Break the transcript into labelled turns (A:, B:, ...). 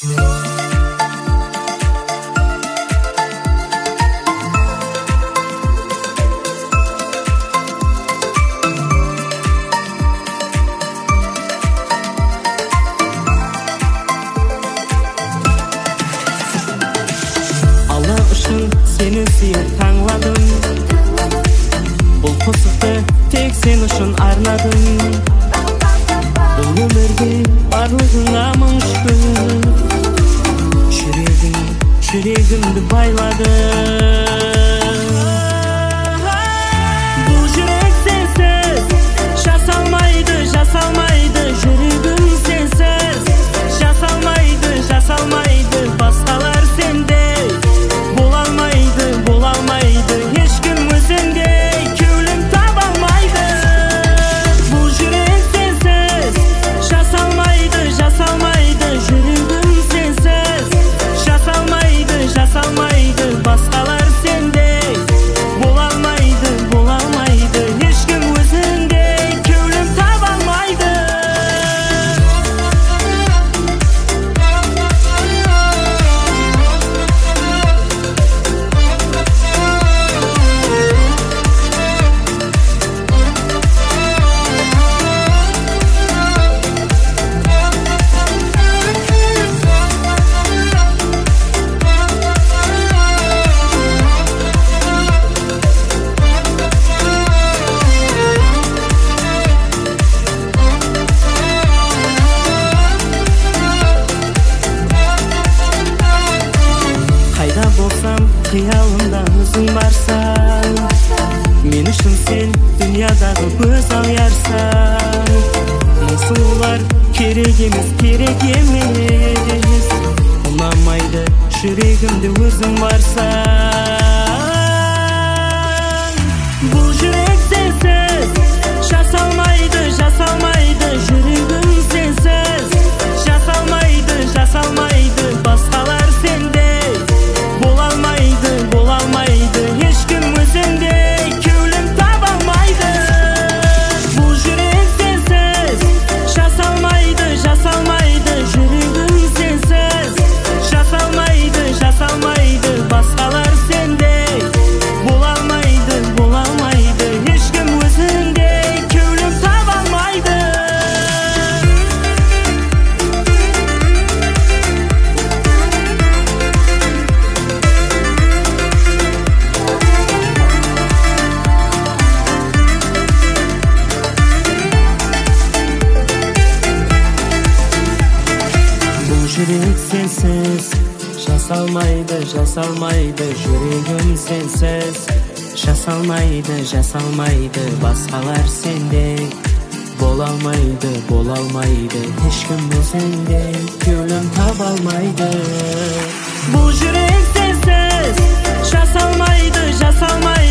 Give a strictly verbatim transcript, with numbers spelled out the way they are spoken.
A: Seni suyup tangladım. Бұл қосықты тек сен үшін арнадым. Бұл өмірде барлығыңа мың шүкір. Жүрегің, жүрегімді байлады. Бұл жүрек сенсіз жасалмайды, жасалмайды. Жүрегім сенсіз жасалмайды, жасалмайды. Басқалар сенде қиялымда өзің барсаң, мен үшін сен дүниядағы көз аясың. Мың сұлулар керек емес, керек емес. Ұнамайды жүрегімде өзің барсаң. Бұл жүрек сенсіз жасалмайды, жасалмайды. Жүрегім сенсіз жасалмайды, жасалмайды. Басқалар сенде бола алмайды, бола алмайды. Ешкім өзіңдей кеулім таба алмайды. Бұл жүрек сенсіз жасалмайды, жасалмайды. Жүрегім сенсіз жасалмайды, жасалмайды. Басқалар сендей бола алмайды, бола алмайды. Ешкім өзіңдей кеулім таба алмайды. Жүрек сенсіз жасалмайды, жасалмайды. Жүрегім сенсіз жасалмайды, жасалмайды. Басқалар сендей бола алмайды, бола алмайды. Ешкім өзіңдей кеулім таба алмайды. Бұл жүрек сенсіз жасалмайды, жасалмайды.